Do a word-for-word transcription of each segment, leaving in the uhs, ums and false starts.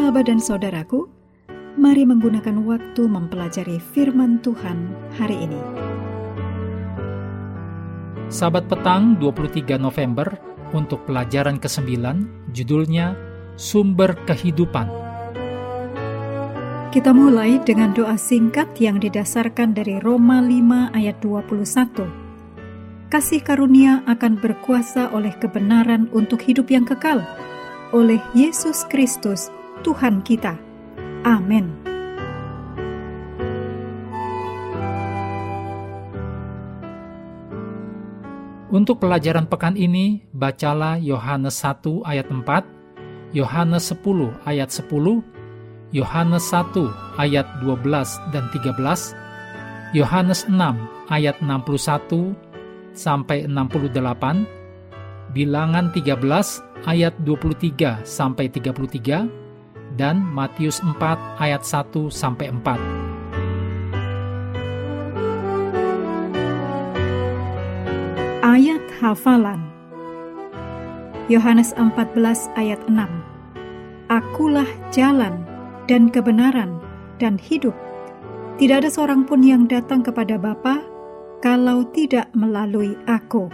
Sahabat dan saudaraku, mari menggunakan waktu mempelajari firman Tuhan hari ini. Sahabat petang dua puluh tiga November untuk pelajaran kesembilan, judulnya Sumber Kehidupan. Kita mulai dengan doa singkat yang didasarkan dari Roma lima ayat dua puluh satu. Kasih karunia akan berkuasa oleh kebenaran untuk hidup yang kekal, oleh Yesus Kristus, Tuhan kita. Amin. Untuk pelajaran pekan ini, bacalah Yohanes satu ayat empat, Yohanes sepuluh ayat sepuluh, Yohanes satu ayat dua belas dan tiga belas, Yohanes enam ayat enam puluh satu sampai enam puluh delapan, Bilangan tiga belas ayat dua puluh tiga sampai tiga puluh tiga, dan Matius empat ayat satu sampai empat. Ayat hafalan Yohanes empat belas ayat enam. Akulah jalan dan kebenaran dan hidup. Tidak ada seorang pun yang datang kepada Bapa kalau tidak melalui Aku.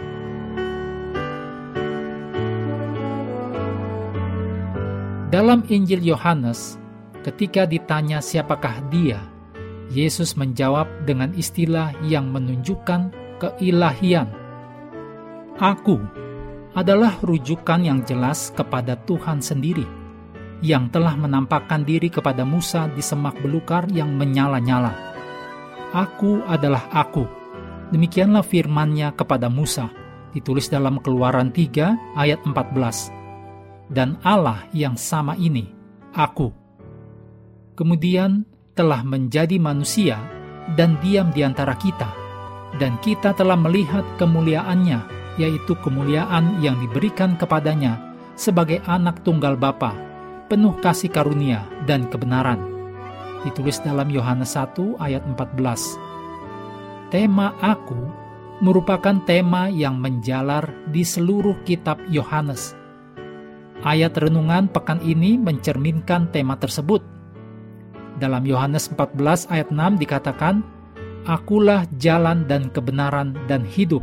Dalam Injil Yohanes, ketika ditanya siapakah dia, Yesus menjawab dengan istilah yang menunjukkan keilahian. Aku adalah rujukan yang jelas kepada Tuhan sendiri, yang telah menampakkan diri kepada Musa di semak belukar yang menyala-nyala. Aku adalah Aku. Demikianlah firman-Nya kepada Musa, ditulis dalam Keluaran tiga ayat empat belas. Dan Allah yang sama ini, Aku. Kemudian telah menjadi manusia dan diam di antara kita, dan kita telah melihat kemuliaan-Nya, yaitu kemuliaan yang diberikan kepadanya sebagai anak tunggal Bapa, penuh kasih karunia dan kebenaran. Ditulis dalam Yohanes satu ayat empat belas. Tema Aku merupakan tema yang menjalar di seluruh kitab Yohanes. Ayat renungan pekan ini mencerminkan tema tersebut. Dalam Yohanes empat belas ayat enam dikatakan, Akulah jalan dan kebenaran dan hidup.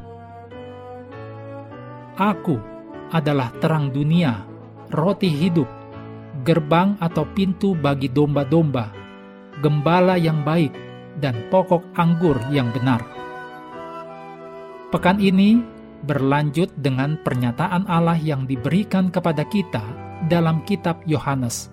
Aku adalah terang dunia, roti hidup, gerbang atau pintu bagi domba-domba, gembala yang baik, dan pokok anggur yang benar. Pekan ini berlanjut dengan pernyataan Allah yang diberikan kepada kita dalam kitab Yohanes.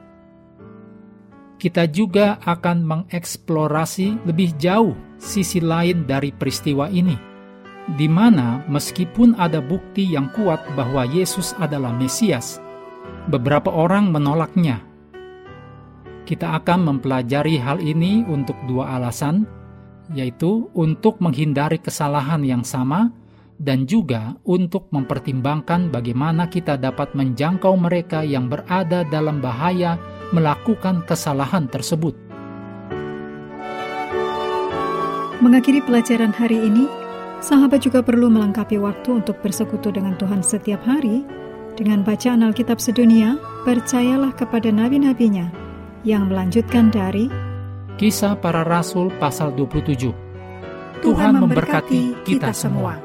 Kita juga akan mengeksplorasi lebih jauh sisi lain dari peristiwa ini, di mana meskipun ada bukti yang kuat bahwa Yesus adalah Mesias, beberapa orang menolaknya. Kita akan mempelajari hal ini untuk dua alasan, yaitu untuk menghindari kesalahan yang sama dan juga untuk mempertimbangkan bagaimana kita dapat menjangkau mereka yang berada dalam bahaya melakukan kesalahan tersebut. Mengakhiri pelajaran hari ini, sahabat juga perlu melengkapi waktu untuk bersekutu dengan Tuhan setiap hari dengan bacaan Alkitab sedunia. Percayalah kepada nabi-nabinya yang melanjutkan dari Kisah Para Rasul pasal dua puluh tujuh. Tuhan, Tuhan memberkati kita semua.